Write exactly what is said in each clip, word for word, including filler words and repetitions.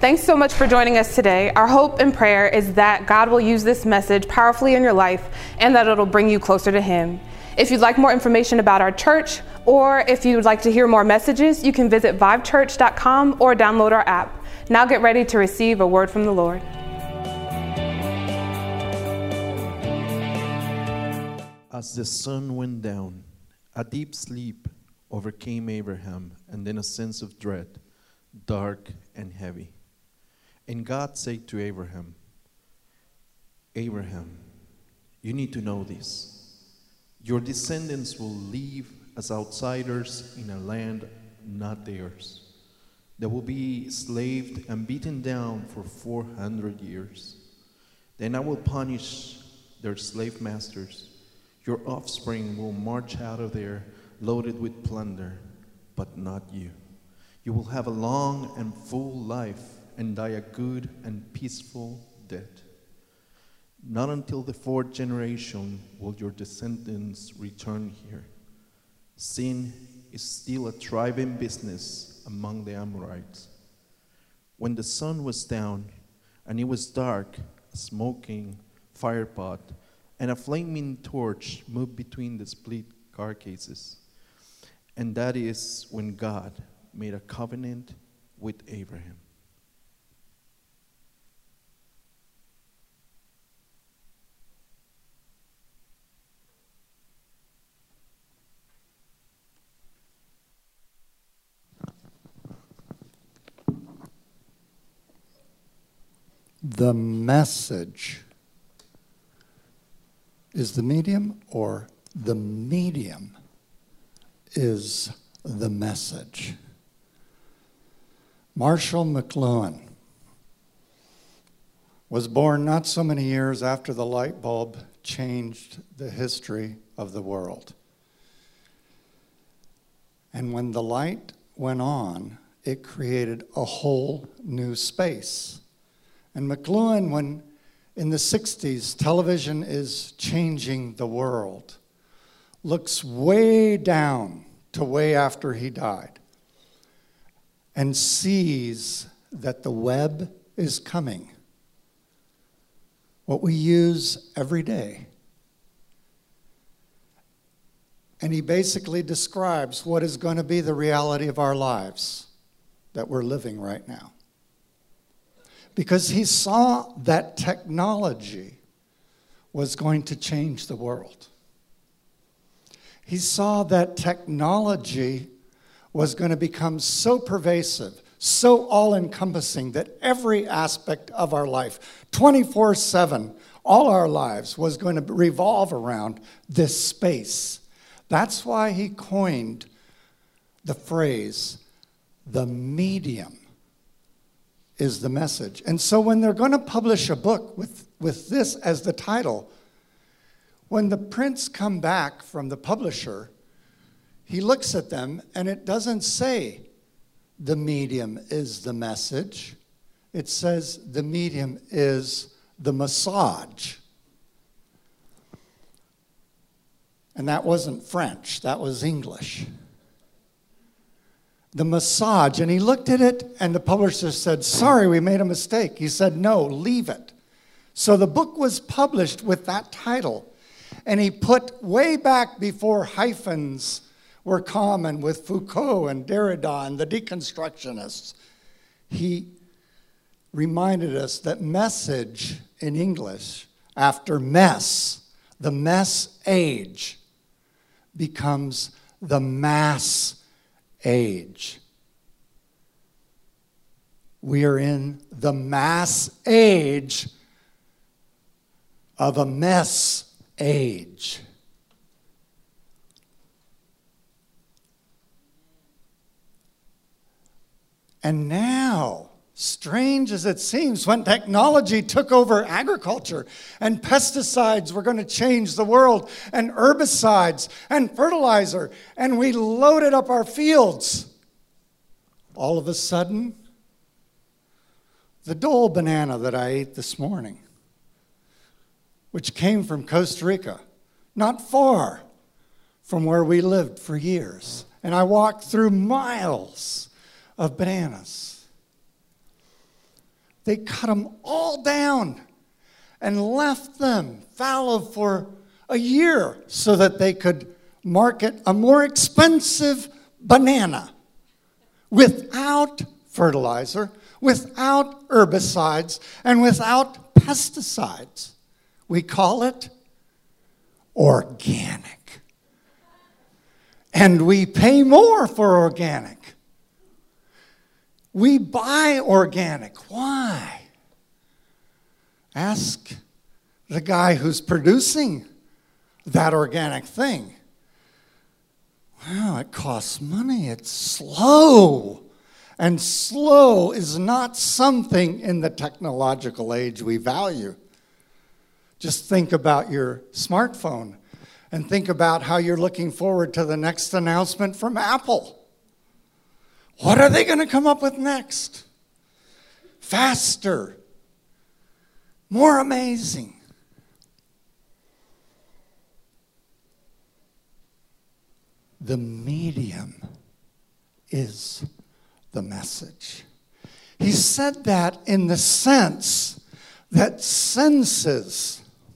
Thanks so much for joining us today. Our hope and prayer is that God will use this message powerfully in your life and that it'll bring you closer to Him. If you'd like more information about our church, or if you'd like to hear more messages, you can visit vive church dot com or download our app. Now get ready to receive a word from the Lord. As the sun went down, a deep sleep overcame Abraham, and then a sense of dread, dark and heavy. And God said to Abraham, Abraham, you need to know this. Your descendants will live as outsiders in a land not theirs. They will be enslaved and beaten down for four hundred years. Then I will punish their slave masters. Your offspring will march out of there loaded with plunder, but not you. You will have a long and full life and die a good and peaceful death. Not until the fourth generation will your descendants return here. Sin is still a thriving business among the Amorites. When the sun was down and it was dark, a smoking firepot and a flaming torch moved between the split carcasses. And that is when God made a covenant with Abraham. The message is the medium, or the medium is the message. Marshall McLuhan was born not so many years after the light bulb changed the history of the world. And when the light went on, it created a whole new space. And McLuhan, when in the sixties, television is changing the world, looks way down to way after he died and sees that the web is coming, what we use every day. And he basically describes what is going to be the reality of our lives that we're living right now. Because he saw that technology was going to change the world. He saw that technology was going to become so pervasive, so all-encompassing, that every aspect of our life, twenty-four seven, all our lives, was going to revolve around this space. That's why he coined the phrase, the medium is the message. And so when they're going to publish a book with, with this as the title, when the prints come back from the publisher, he looks at them and it doesn't say the medium is the message. It says the medium is the massage. And that wasn't French, that was English. The massage, and he looked at it, and the publisher said, sorry, we made a mistake. He said, no, leave it. So the book was published with that title, and he put way back before hyphens were common with Foucault and Derrida and the deconstructionists, he reminded us that message in English, after mess, the mess age, becomes the mass age. We are in the mass age of a mess age. And now, strange as it seems, when technology took over agriculture and pesticides were going to change the world, and herbicides and fertilizer, and we loaded up our fields, all of a sudden, the Dole banana that I ate this morning, which came from Costa Rica, not far from where we lived for years, and I walked through miles of bananas. They cut them all down and left them fallow for a year so that they could market a more expensive banana without fertilizer, without herbicides, and without pesticides. We call it organic. And we pay more for organic. We buy organic. Why? Ask the guy who's producing that organic thing. Wow, it costs money. It's slow. And slow is not something in the technological age we value. Just think about your smartphone and think about how you're looking forward to the next announcement from Apple. What are they going to come up with next? Faster, more amazing. The medium is the message. He said that in the sense that senses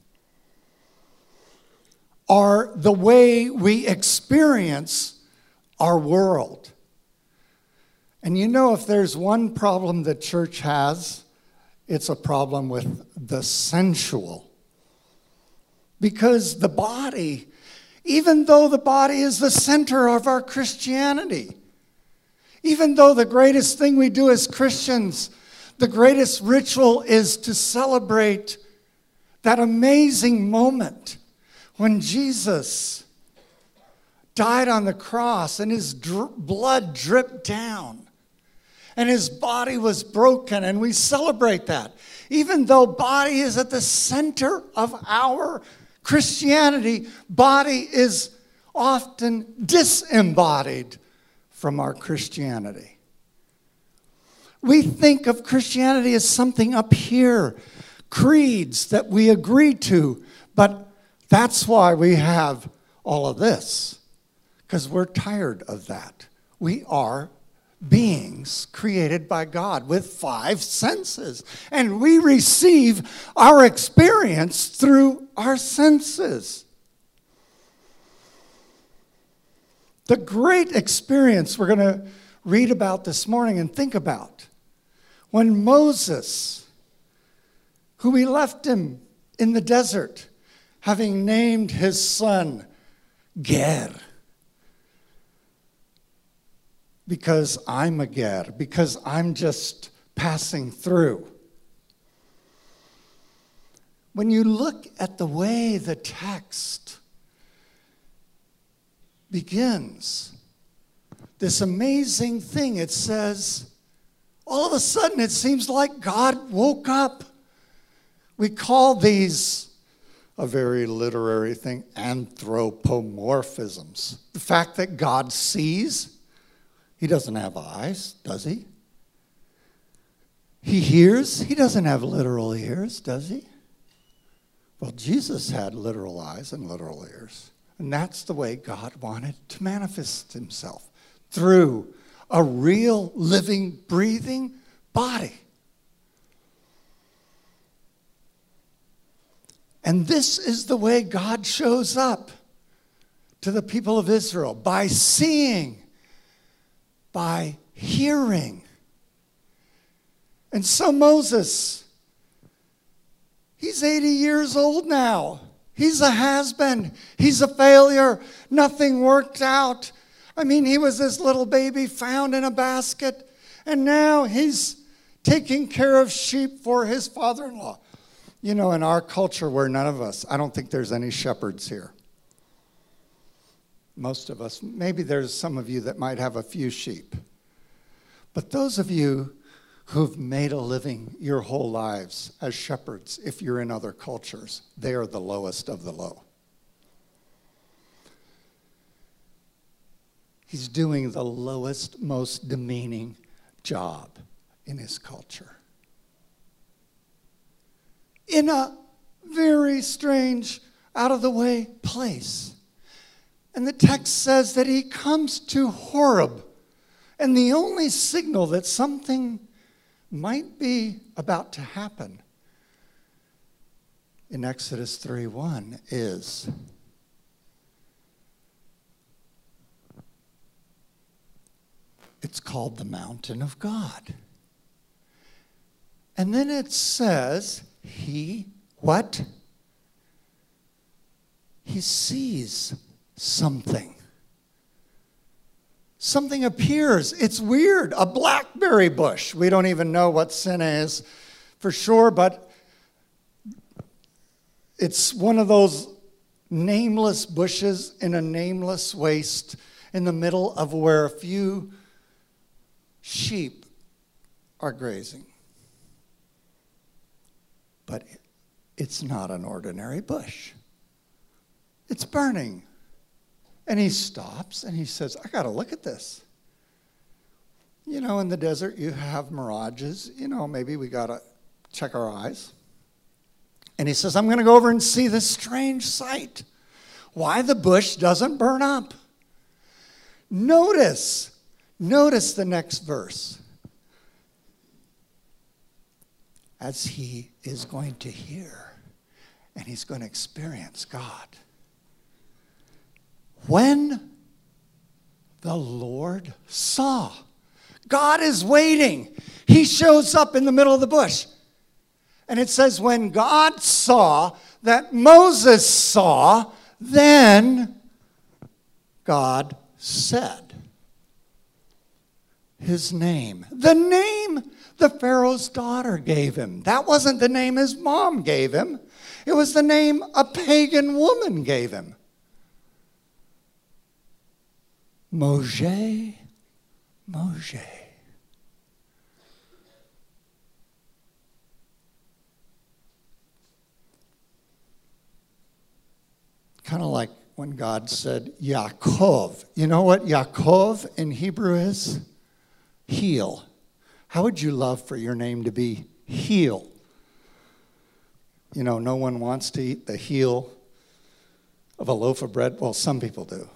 are the way we experience our world. And you know, if there's one problem the church has, it's a problem with the sensual. Because the body, even though the body is the center of our Christianity, even though the greatest thing we do as Christians, the greatest ritual is to celebrate that amazing moment when Jesus died on the cross and his dr- blood dripped down and his body was broken, and we celebrate that. Even though body is at the center of our Christianity, body is often disembodied from our Christianity. We think of Christianity as something up here, creeds that we agree to, but that's why we have all of this, because we're tired of that. We are beings created by God with five senses, and we receive our experience through our senses. The great experience we're going to read about this morning and think about, when Moses, who we left him in the desert, having named his son Ger, because I'm a Ger, because I'm just passing through. When you look at the way the text begins, this amazing thing, it says, all of a sudden it seems like God woke up. We call these, a very literary thing, anthropomorphisms. The fact that God sees. He doesn't have eyes, does he? He hears. He doesn't have literal ears, does he? Well, Jesus had literal eyes and literal ears. And that's the way God wanted to manifest himself, through a real, living, breathing body. And this is the way God shows up to the people of Israel, by seeing, by hearing. And so Moses, he's eighty years old now. He's a has-been. He's a failure. Nothing worked out. I mean, he was this little baby found in a basket, and now he's taking care of sheep for his father-in-law. You know, in our culture where none of us, I don't think there's any shepherds here. Most of us, maybe there's some of you that might have a few sheep. But those of you who've made a living your whole lives as shepherds, if you're in other cultures, they are the lowest of the low. He's doing the lowest, most demeaning job in his culture. In a very strange, out-of-the-way place. And the text says that he comes to Horeb. And the only signal that something might be about to happen in Exodus three one is it's called the mountain of God. And then it says, he, what? He sees something. Something appears. It's weird. A blackberry bush. We don't even know what sin is for sure, but it's one of those nameless bushes in a nameless waste in the middle of where a few sheep are grazing. But it's not an ordinary bush. It's burning. And he stops and he says, I got to look at this. You know, in the desert you have mirages. You know, maybe we got to check our eyes. And he says, I'm going to go over and see this strange sight. Why the bush doesn't burn up. Notice, notice the next verse. As he is going to hear and he's going to experience God. When the Lord saw, God is waiting. He shows up in the middle of the bush. And it says, when God saw that Moses saw, then God said his name. The name the Pharaoh's daughter gave him. That wasn't the name his mom gave him. It was the name a pagan woman gave him. Moshe, Moshe. Kind of like when God said Yaakov. You know what Yaakov in Hebrew is? Heel. How would you love for your name to be heel? You know, no one wants to eat the heel of a loaf of bread. Well, some people do.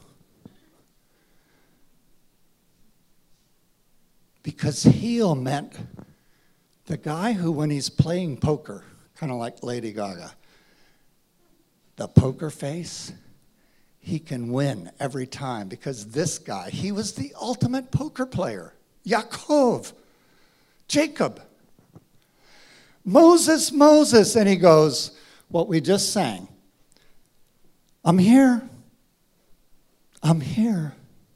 Because heel meant the guy who, when he's playing poker, kind of like Lady Gaga, the poker face, he can win every time. Because this guy, he was the ultimate poker player. Yaakov, Jacob. Moses, Moses. And he goes, what we just sang. I'm here. I'm here.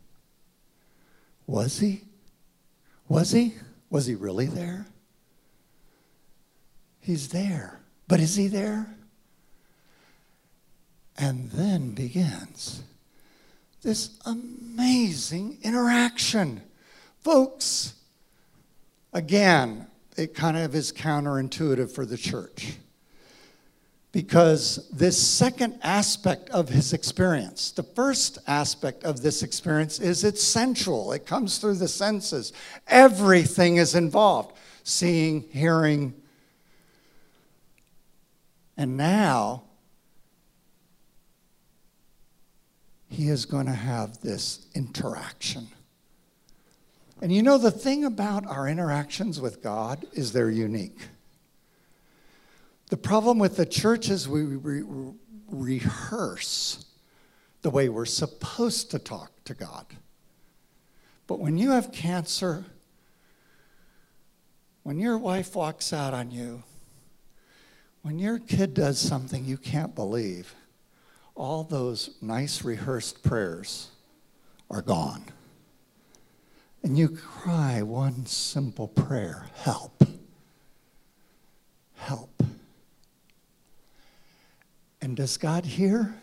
Was he? Was he? Was he really there? He's there. But is he there? And then begins this amazing interaction. Folks, again, it kind of is counterintuitive for the church. Because this second aspect of his experience, the first aspect of this experience is it's sensual. It comes through the senses. Everything is involved. Seeing, hearing. And now, he is going to have this interaction. And you know, the thing about our interactions with God is they're unique. The problem with the church is we re- re- rehearse the way we're supposed to talk to God. But when you have cancer, when your wife walks out on you, when your kid does something you can't believe, all those nice rehearsed prayers are gone. And you cry one simple prayer, help. Help. And does God hear?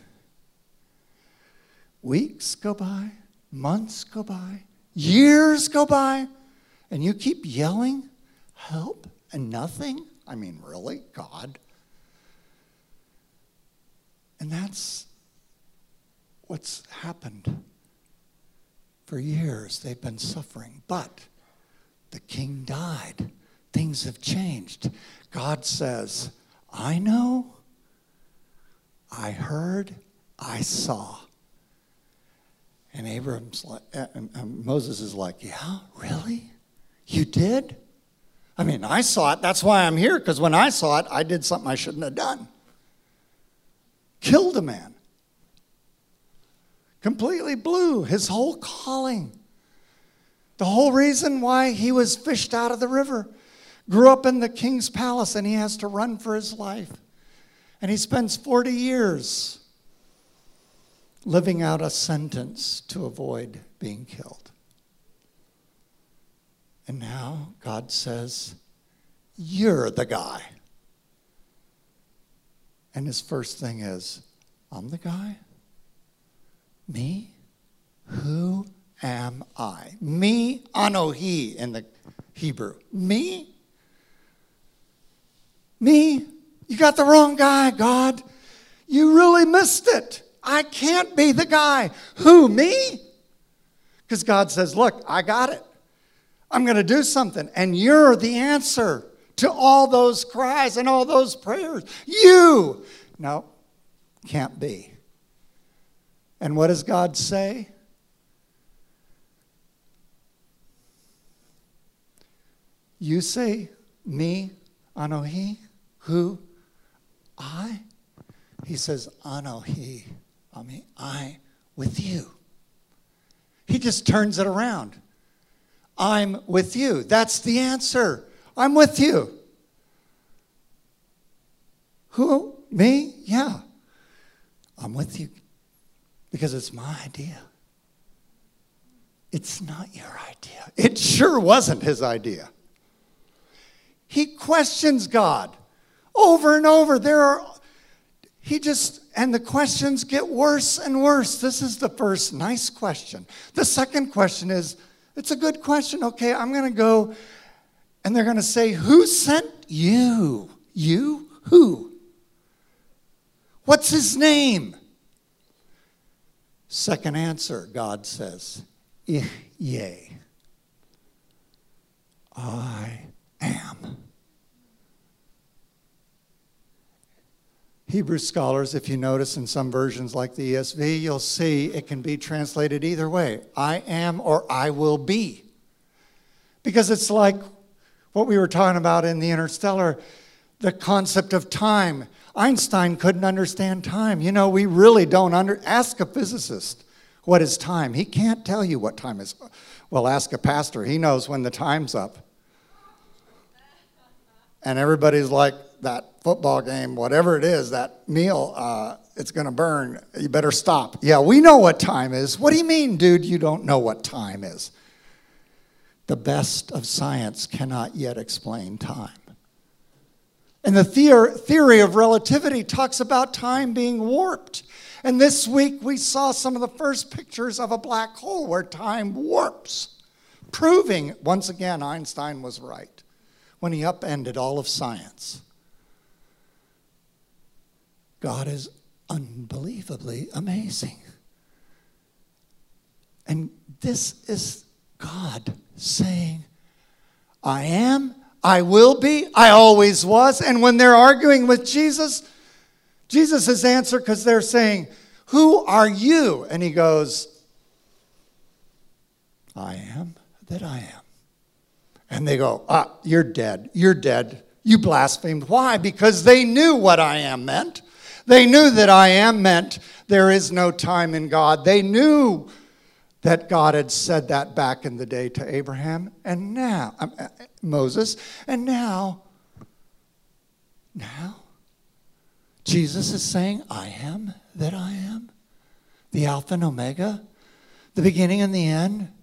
Weeks go by, months go by, years go by, and you keep yelling, help, and nothing? I mean, really, God? And that's what's happened. For years, they've been suffering. But the king died. Things have changed. God says, I know, I heard, I saw. And Abraham's like, and Moses is like, yeah, really? You did? I mean, I saw it. That's why I'm here, because when I saw it, I did something I shouldn't have done. Killed a man. Completely blew his whole calling. The whole reason why he was fished out of the river. Grew up in the king's palace, and he has to run for his life. And he spends forty years living out a sentence to avoid being killed. And now God says, you're the guy. And his first thing is, I'm the guy? Me? Who am I? Me, Anohi in the Hebrew. Me? Me? You got the wrong guy, God. You really missed it. I can't be the guy. Who, me? Because God says, look, I got it. I'm going to do something. And you're the answer to all those cries and all those prayers. You. No, can't be. And what does God say? You say, me, Anohi, who? I? He says, Anohi, I mean, I with you. He just turns it around. I'm with you. That's the answer. I'm with you. Who? Me? Yeah. I'm with you because it's my idea. It's not your idea. It sure wasn't his idea. He questions God over and over. There are, he just, and the questions get worse and worse. This is the first nice question. The second question is, it's a good question. Okay, I'm going to go, and they're going to say, who sent you? You? Who? What's his name? Second answer, God says, Ihyeh. I am. Hebrew scholars, if you notice in some versions like the E S V, you'll see it can be translated either way. I am or I will be. Because it's like what we were talking about in the Interstellar, the concept of time. Einstein couldn't understand time. You know, we really don't under... Ask a physicist, what is time? He can't tell you what time is. Well, ask a pastor. He knows when the time's up. And everybody's like, that football game, whatever it is, that meal, uh, it's going to burn. You better stop. Yeah, we know what time is. What do you mean, dude, you don't know what time is? The best of science cannot yet explain time. And the theor- theory of relativity talks about time being warped. And this week we saw some of the first pictures of a black hole where time warps, proving, once again, Einstein was right when he upended all of science. God is unbelievably amazing. And this is God saying, I am, I will be, I always was. And when they're arguing with Jesus, Jesus' answer, because they're saying, who are you? And he goes, I am that I am. And they go, ah, you're dead, you're dead. You blasphemed. Why? Because they knew what I am meant. They knew that I am meant there is no time in God. They knew that God had said that back in the day to Abraham and now, uh, Moses, and now, now, Jesus is saying, I am that I am, the Alpha and Omega, the beginning and the end.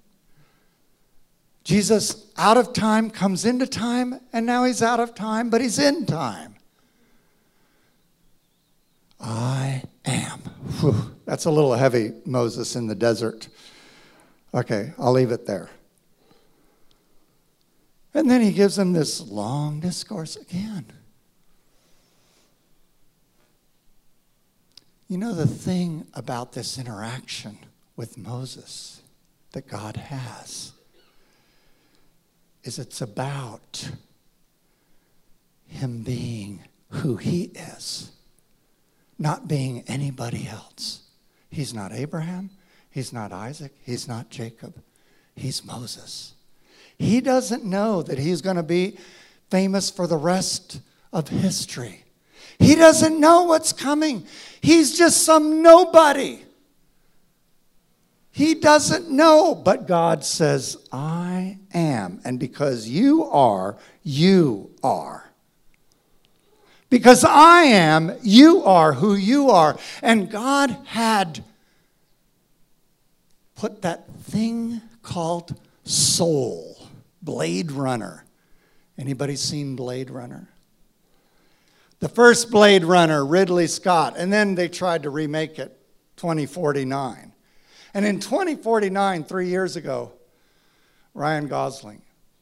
Jesus, out of time, comes into time, and now he's out of time, but he's in time. I am. Whew, that's a little heavy, Moses in the desert. Okay, I'll leave it there. And then he gives them this long discourse again. You know, the thing about this interaction with Moses that God has is it's about him being who he is. Not being anybody else. He's not Abraham. He's not Isaac. He's not Jacob. He's Moses. He doesn't know that he's going to be famous for the rest of history. He doesn't know what's coming. He's just some nobody. He doesn't know, but God says, I am. And because you are, you are. Because I am, you are who you are. And God had put that thing called soul, Blade Runner. Anybody seen Blade Runner? The first Blade Runner, Ridley Scott, and then they tried to remake it, twenty forty-nine. And in twenty forty-nine, three years ago, Ryan Gosling,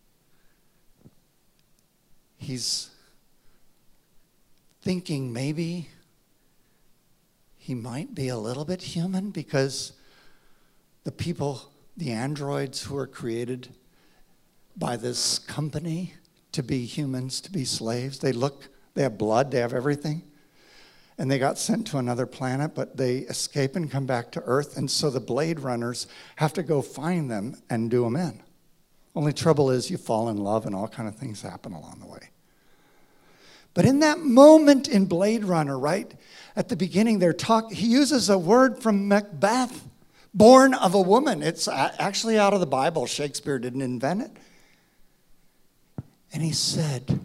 he's thinking maybe he might be a little bit human because the people, the androids who are created by this company to be humans, to be slaves, they look, they have blood, they have everything. And they got sent to another planet, but they escape and come back to Earth. And so the Blade Runners have to go find them and do them in. Only trouble is you fall in love and all kind of things happen along the way. But in that moment in Blade Runner, right at the beginning, they're talk, he uses a word from Macbeth, born of a woman. It's actually out of the Bible. Shakespeare didn't invent it. And he said,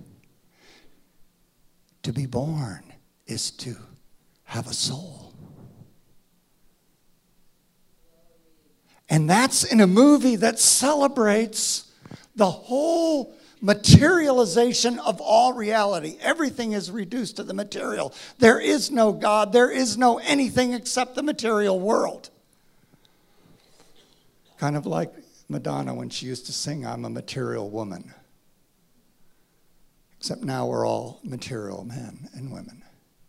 to be born is to have a soul. And that's in a movie that celebrates the whole materialization of all reality. Everything is reduced to the material. There is no God. There is no anything except the material world. Kind of like Madonna when she used to sing, I'm a material woman. Except now we're all material men and women.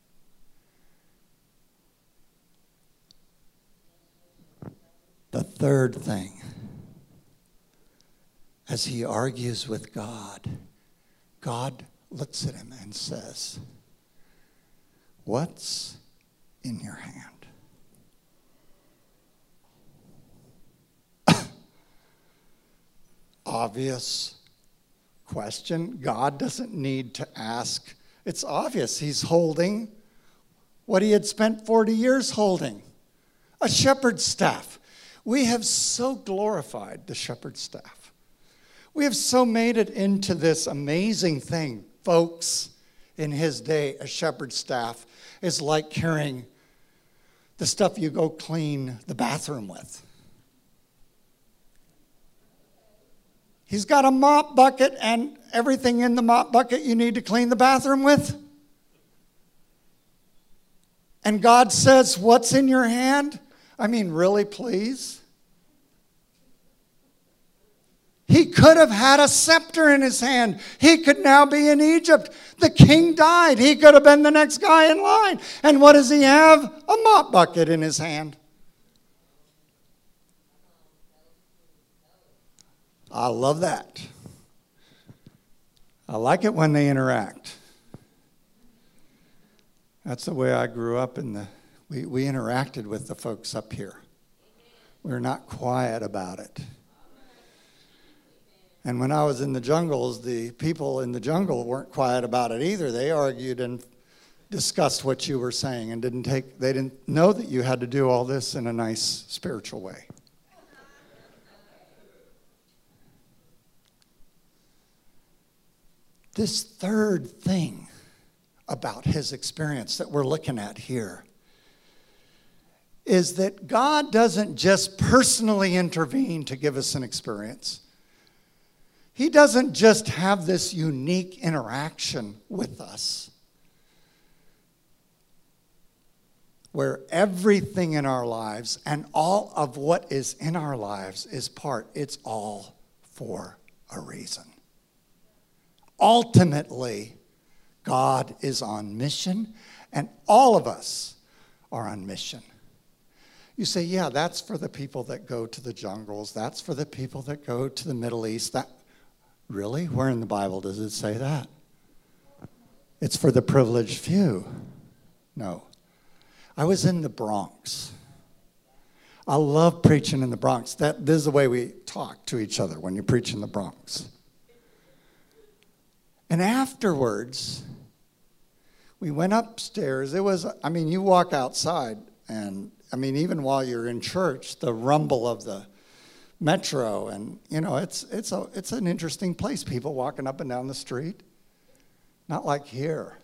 The third thing, as he argues with God, God looks at him and says, what's in your hand? Obvious question. God doesn't need to ask. It's obvious. He's holding what he had spent forty years holding, a shepherd's staff. We have so glorified the shepherd's staff. We have so made it into this amazing thing. Folks, in his day, a shepherd's staff is like carrying the stuff you go clean the bathroom with. He's got a mop bucket and everything in the mop bucket you need to clean the bathroom with. And God says, what's in your hand? I mean, really, please? He could have had a scepter in his hand. He could now be in Egypt. The king died. He could have been the next guy in line. And what does he have? A mop bucket in his hand. I love that. I like it when they interact. That's the way I grew up in the, we, we interacted with the folks up here. We were not quiet about it. And when I was in the jungles, the people in the jungle weren't quiet about it either. They argued and discussed what you were saying and didn't take, they didn't know that you had to do all this in a nice spiritual way. This third thing about his experience that we're looking at here is that God doesn't just personally intervene to give us an experience. He doesn't just have this unique interaction with us where everything in our lives and all of what is in our lives is part. It's all for a reason. Ultimately, God is on mission, and all of us are on mission. You say, yeah, that's for the people that go to the jungles. That's for the people that go to the Middle East. That Really? Where in the Bible does it say that? It's for the privileged few. No. I was in the Bronx. I love preaching in the Bronx. That, this is the way we talk to each other when you preach in the Bronx. And afterwards, we went upstairs. It was, I mean, you walk outside, and, I mean, even while you're in church, the rumble of the metro, and, you know, it's, it's, a, it's an interesting place. People walking up and down the street. Not like here.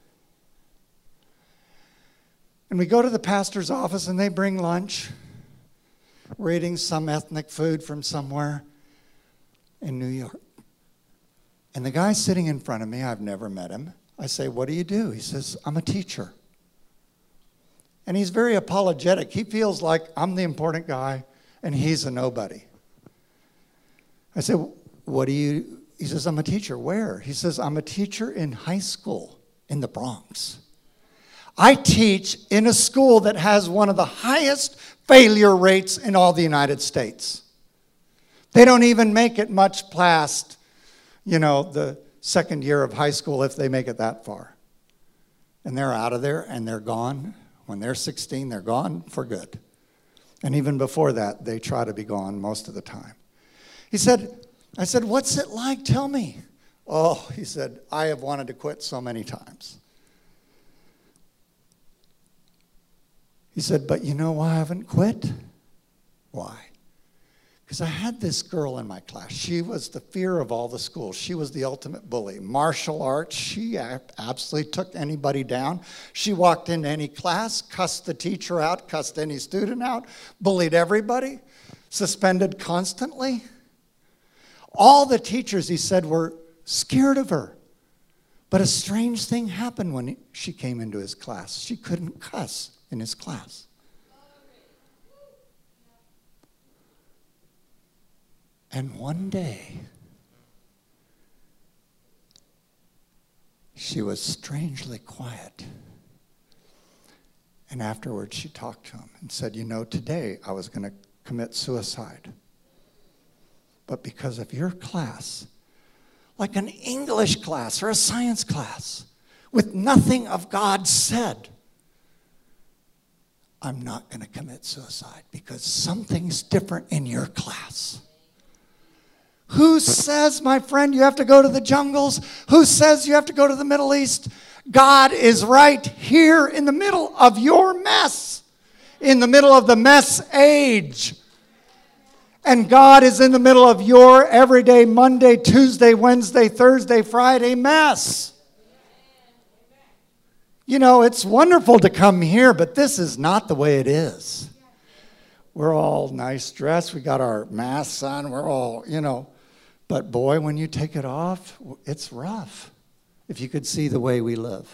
And we go to the pastor's office, and they bring lunch. We're eating some ethnic food from somewhere in New York. And the guy sitting in front of me, I've never met him. I say, what do you do? He says, I'm a teacher. And he's very apologetic. He feels like I'm the important guy, and he's a nobody. I said, what do you, he says, I'm a teacher. Where? He says, I'm a teacher in high school in the Bronx. I teach in a school that has one of the highest failure rates in all the United States. They don't even make it much past, you know, the second year of high school if they make it that far. And they're out of there and they're gone. When they're sixteen, they're gone for good. And even before that, they try to be gone most of the time. He said, I said, what's it like? Tell me. Oh, he said, I have wanted to quit so many times. He said, but you know why I haven't quit? Why? Because I had this girl in my class. She was the fear of all the schools. She was the ultimate bully. Martial arts, she absolutely took anybody down. She walked into any class, cussed the teacher out, cussed any student out, bullied everybody, suspended constantly. All the teachers, he said, were scared of her. But a strange thing happened when she came into his class. She couldn't cuss in his class. And one day, she was strangely quiet. And afterwards, she talked to him and said, you know, today I was going to commit suicide. But because of your class, like an English class or a science class, with nothing of God said, I'm not going to commit suicide because something's different in your class. Who says, my friend, you have to go to the jungles? Who says you have to go to the Middle East? God is right here in the middle of your mess, in the middle of the mess age. And God is in the middle of your everyday Monday, Tuesday, Wednesday, Thursday, Friday mess. You know, it's wonderful to come here, but this is not the way it is. We're all nice dressed. We got our masks on. We're all, you know. But boy, when you take it off, it's rough. If you could see the way we live.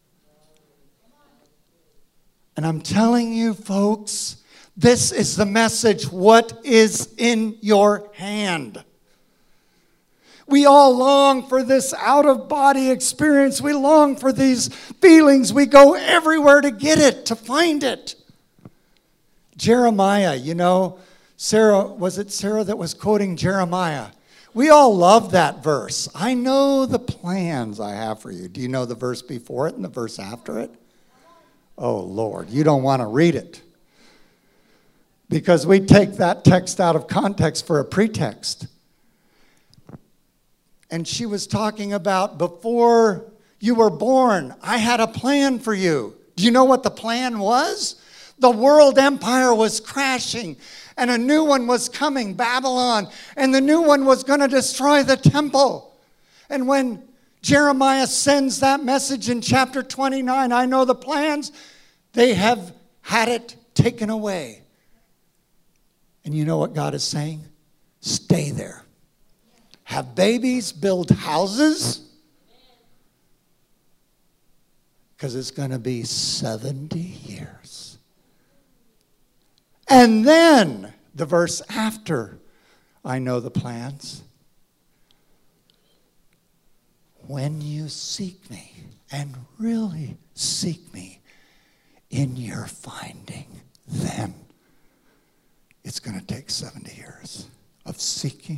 And I'm telling you, folks, this is the message. What is in your hand? We all long for this out-of-body experience. We long for these feelings. We go everywhere to get it, to find it. Jeremiah, you know, Sarah, was it Sarah that was quoting Jeremiah? We all love that verse. I know the plans I have for you. Do you know the verse before it and the verse after it? Oh, Lord, you don't want to read it. Because we take that text out of context for a pretext. And she was talking about before you were born, I had a plan for you. Do you know what the plan was? The world empire was crashing and a new one was coming, Babylon. And the new one was going to destroy the temple. And when Jeremiah sends that message in chapter twenty-nine, I know the plans, they have had it taken away. And you know what God is saying? Stay there. Have babies, build houses. Because it's going to be seventy years. And then, the verse after, I know the plans. When you seek me, and really seek me, in your finding, then it's going to take seventy years of seeking.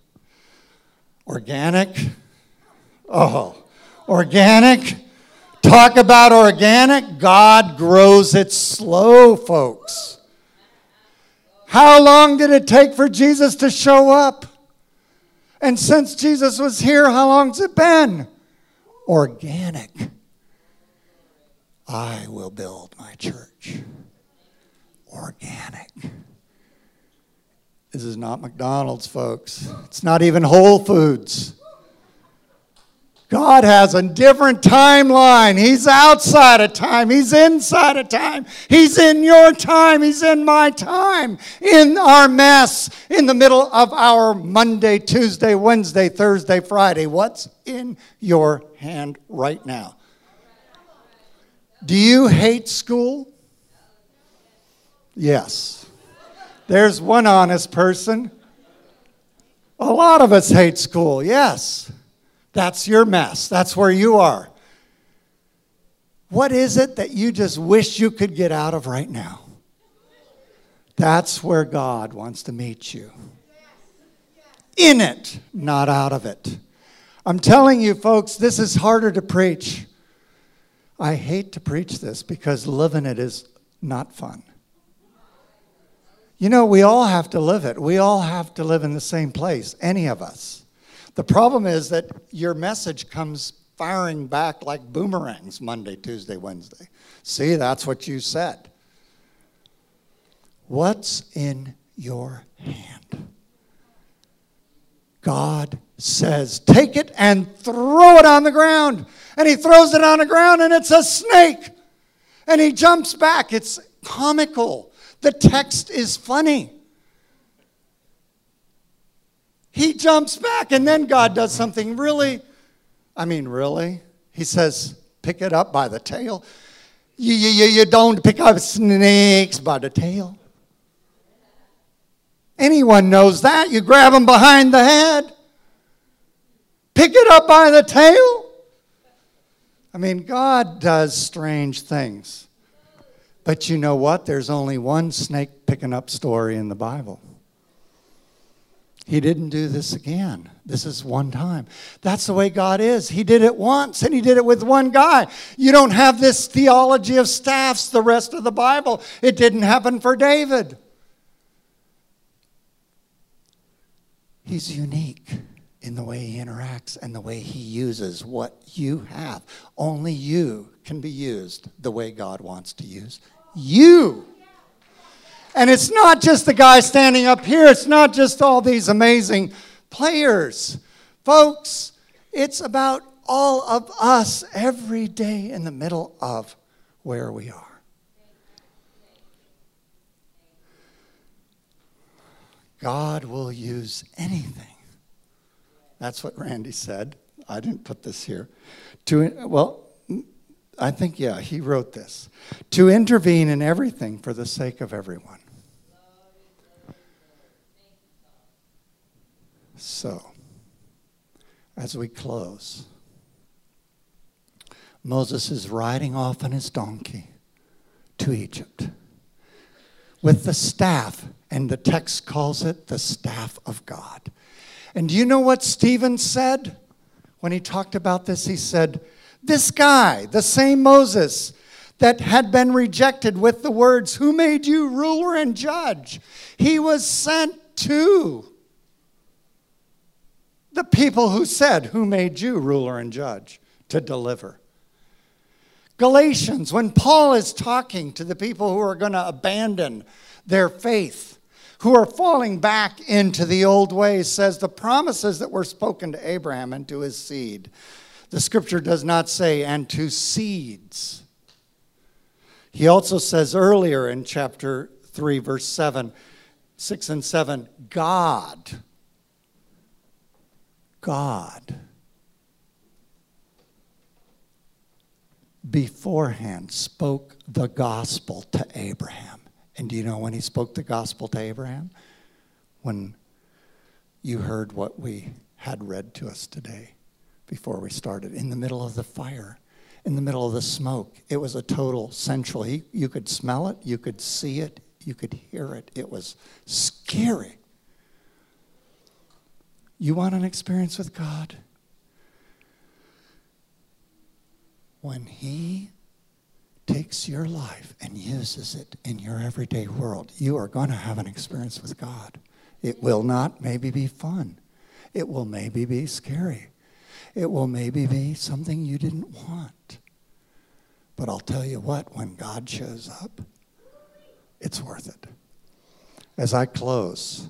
Organic. Oh, organic. talk about organic, God grows it slow, folks. How long did it take for Jesus to show up? And since Jesus was here, how long's it been? Organic. I will build my church. Organic. This is not McDonald's, folks. It's not even Whole Foods. God has a different timeline. He's outside of time. He's inside of time. He's in your time. He's in my time. In our mess. In the middle of our Monday, Tuesday, Wednesday, Thursday, Friday. What's in your hand right now? Do you hate school? Yes. There's one honest person. A lot of us hate school. Yes. That's your mess. That's where you are. What is it that you just wish you could get out of right now? That's where God wants to meet you. In it, not out of it. I'm telling you, folks, this is harder to preach. I hate to preach this because living it is not fun. You know, we all have to live it. We all have to live in the same place, any of us. The problem is that your message comes firing back like boomerangs Monday, Tuesday, Wednesday. See, that's what you said. What's in your hand? God says, take it and throw it on the ground. And he throws it on the ground and it's a snake. And he jumps back. It's comical. The text is funny. He jumps back, and then God does something really, I mean, really? He says, pick it up by the tail. You, you, you don't pick up snakes by the tail. Anyone knows that. You grab them behind the head. Pick it up by the tail. I mean, God does strange things. But you know what? There's only one snake picking up story in the Bible. He didn't do this again. This is one time. That's the way God is. He did it once, and he did it with one guy. You don't have this theology of staffs the rest of the Bible. It didn't happen for David. He's unique in the way he interacts and the way he uses what you have. Only you can be used the way God wants to use you. And it's not just the guy standing up here. It's not just all these amazing players. Folks, it's about all of us every day in the middle of where we are. God will use anything. That's what Randy said. I didn't put this here. To, well, I think, yeah, he wrote this. To intervene in everything for the sake of everyone. So, as we close, Moses is riding off on his donkey to Egypt with the staff, and the text calls it the staff of God. And do you know what Stephen said when he talked about this? He said, this guy, the same Moses that had been rejected with the words, who made you ruler and judge? He was sent to the people who said, who made you ruler and judge, to deliver. Galatians, when Paul is talking to the people who are going to abandon their faith, who are falling back into the old ways, says the promises that were spoken to Abraham and to his seed. The scripture does not say, and to seeds. He also says earlier in chapter three, verse seven, six and seven, God, God, beforehand spoke the gospel to Abraham. And do you know when he spoke the gospel to Abraham? When you heard what we had read to us today before we started. In the middle of the fire, in the middle of the smoke. It was a total sensual. He, you could smell it, you could see it, you could hear it. It was scary. You want an experience with God? when He takes your life and uses it in your everyday world, you are going to have an experience with God. It will not maybe be fun. It will maybe be scary. It will maybe be something you didn't want. But I'll tell you what, when God shows up, it's worth it. As I close,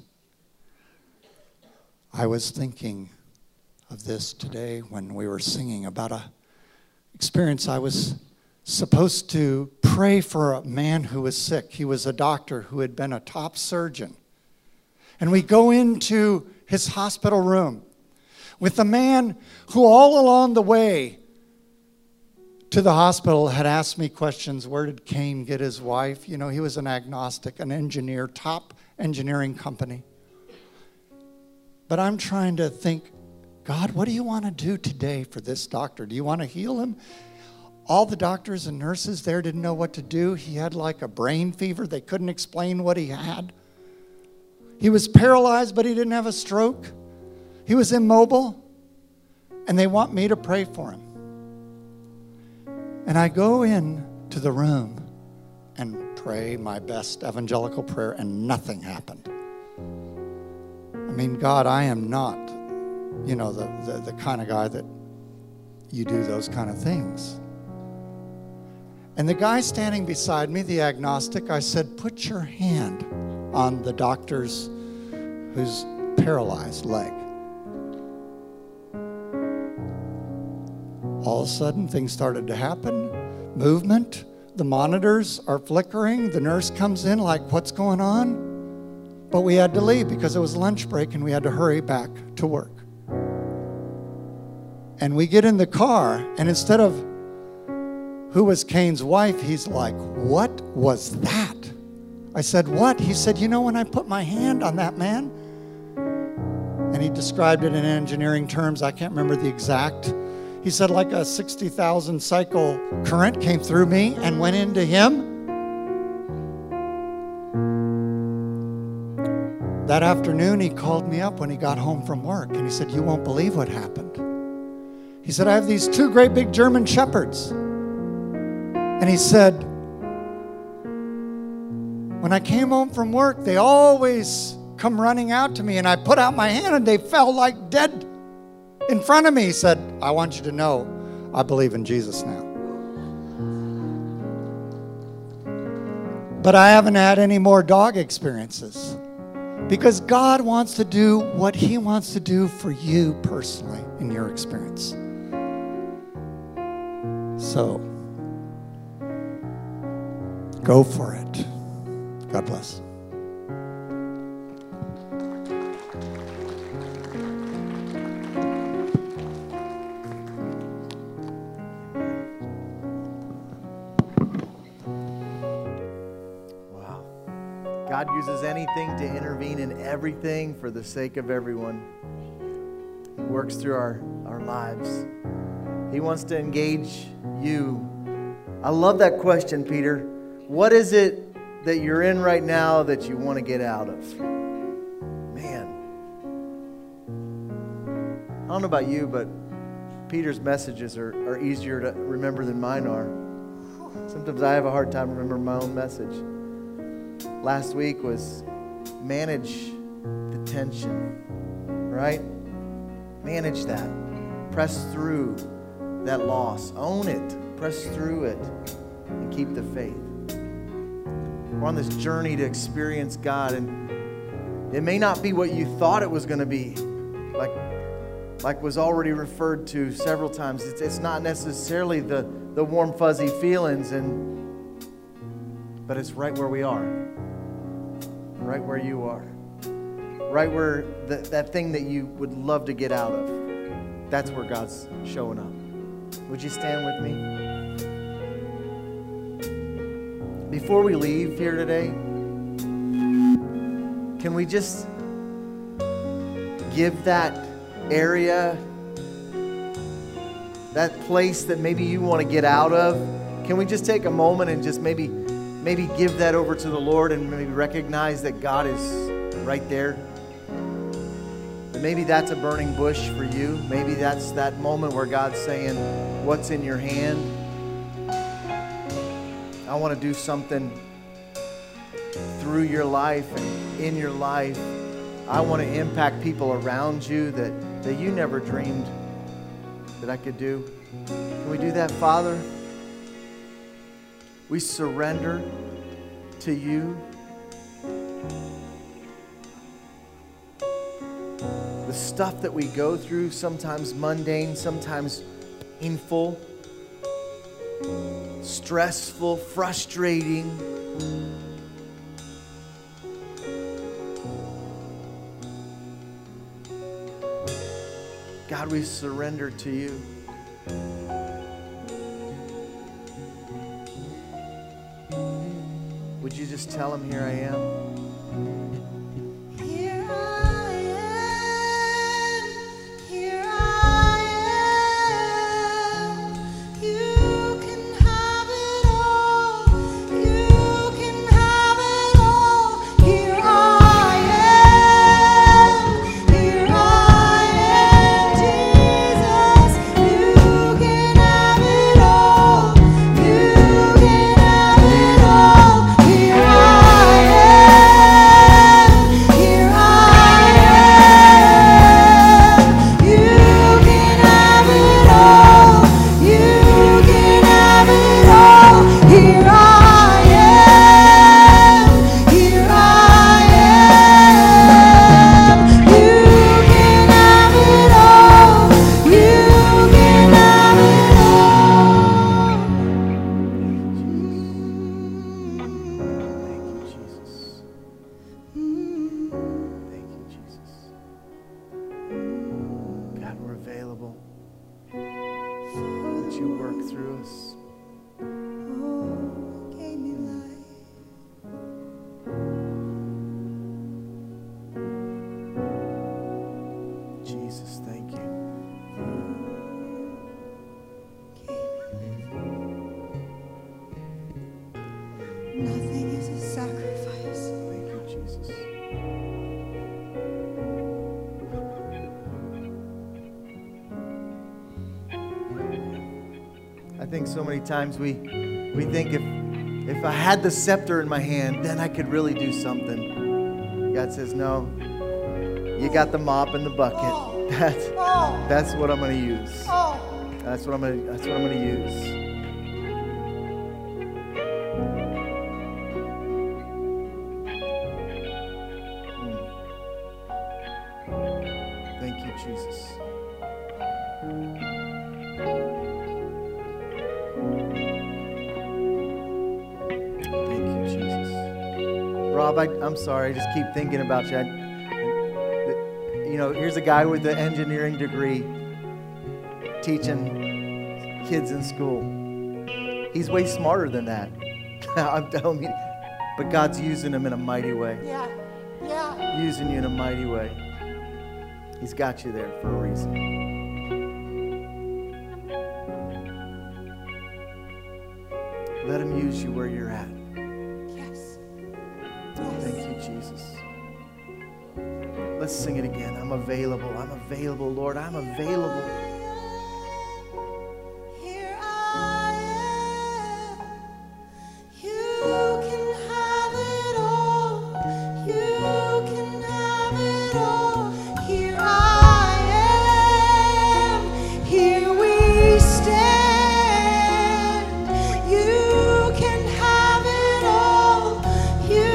I was thinking of this today when we were singing about a experience. I was supposed to pray for a man who was sick. He was a doctor who had been a top surgeon. And we go into his hospital room with a man who all along the way to the hospital had asked me questions. Where did Cain get his wife? You know, he was an agnostic, an engineer, top engineering company. But I'm trying to think, God, what do you want to do today for this doctor? Do you want to heal him? All the doctors and nurses there didn't know what to do. He had like a brain fever. They couldn't explain what he had. He was paralyzed, but he didn't have a stroke. He was immobile. And they want me to pray for him. And I go in to the room and pray my best evangelical prayer, and nothing happened. I mean, God, I am not, you know, the, the, the kind of guy that you do those kind of things. And the guy standing beside me, the agnostic, I said, put your hand on the doctor's who's paralyzed leg. All of a sudden, things started to happen. Movement. The monitors are flickering. The nurse comes in like, what's going on? But we had to leave because it was lunch break and we had to hurry back to work. And we get in the car, and instead of who was Cain's wife, he's like, what was that? I said, what? He said, you know, when I put my hand on that man, and he described it in engineering terms, I can't remember the exact. He said like a sixty thousand cycle current came through me and went into him. That afternoon, he called me up when he got home from work, and he said, you won't believe what happened. He said, I have these two great big German shepherds. And he said, when I came home from work, they always come running out to me, and I put out my hand and they fell like dead in front of me. He said, I want you to know I believe in Jesus now. But I haven't had any more dog experiences, because God wants to do what He wants to do for you personally in your experience. So, go for it. God bless. Wow. God uses anything to intervene in everything for the sake of everyone. He works through our, our lives. He wants to engage you. I love that question, Peter. What is it that you're in right now that you want to get out of? Man. I don't know about you, but Peter's messages are, are easier to remember than mine are. Sometimes I have a hard time remembering my own message. Last week was manage the tension, right? Manage that. Press through that loss. Own it. Press through it. And keep the faith. We're on this journey to experience God, and it may not be what you thought it was going to be, like, like was already referred to several times. It's, it's not necessarily the, the warm, fuzzy feelings, and but it's right where we are, right where you are, right where the, that thing that you would love to get out of. That's where God's showing up. Would you stand with me? Before we leave here today, can we just give that area, that place that maybe you want to get out of, can we just take a moment and just maybe maybe give that over to the Lord, and maybe recognize that God is right there? And maybe that's a burning bush for you. Maybe that's that moment where God's saying, what's in your hand? I want to do something through your life and in your life. I want to impact people around you that, that you never dreamed that I could do. Can we do that, Father? We surrender to you. The stuff that we go through, sometimes mundane, sometimes painful, stressful, frustrating. God, we surrender to you. Would you just tell him, here I am? I think so many times we we think if if I had the scepter in my hand, then I could really do something. God says, no, you got the mop and the bucket. That's that's what I'm going to use. That's what I'm going to that's what I'm going to use. I, I'm sorry, I just keep thinking about you. I, you know, here's a guy with an engineering degree teaching kids in school. He's way smarter than that. I'm telling you. But God's using him in a mighty way. Yeah, yeah. Using you in a mighty way. He's got you there for a reason. Let him use you where you're at. Thank you, Jesus. Let's sing it again. I'm available. I'm available, Lord. I'm available. Here I am. You can have it all. You can have it all. Here I am. Here we stand. You can have it all. You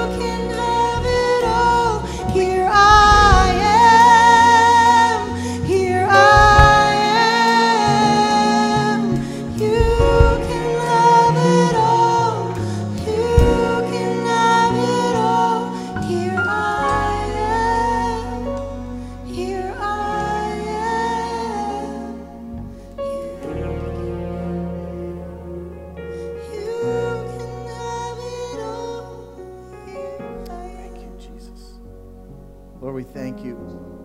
thank you.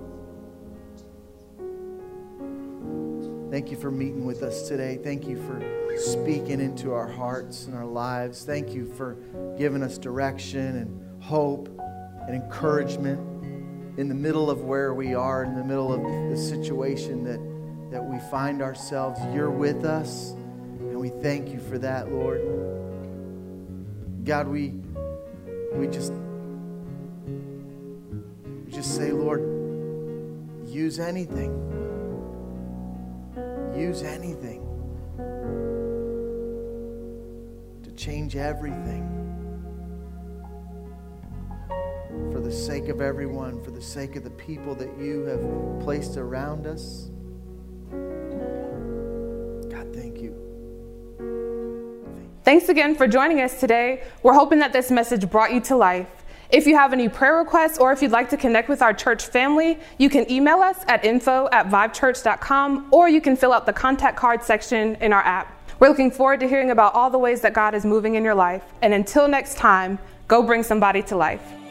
Thank you for meeting with us today. Thank you for speaking into our hearts and our lives. Thank you for giving us direction and hope and encouragement in the middle of where we are, in the middle of the situation that, that we find ourselves. You're with us, and we thank you for that, Lord. God, we we just we just say, Lord, use anything. Use anything to change everything for the sake of everyone, for the sake of the people that you have placed around us. God, thank you. Thanks again for joining us today. We're hoping that this message brought you to life. If you have any prayer requests or if you'd like to connect with our church family, you can email us at info at vive church dot com, or you can fill out the contact card section in our app. We're looking forward to hearing about all the ways that God is moving in your life. And until next time, go bring somebody to life.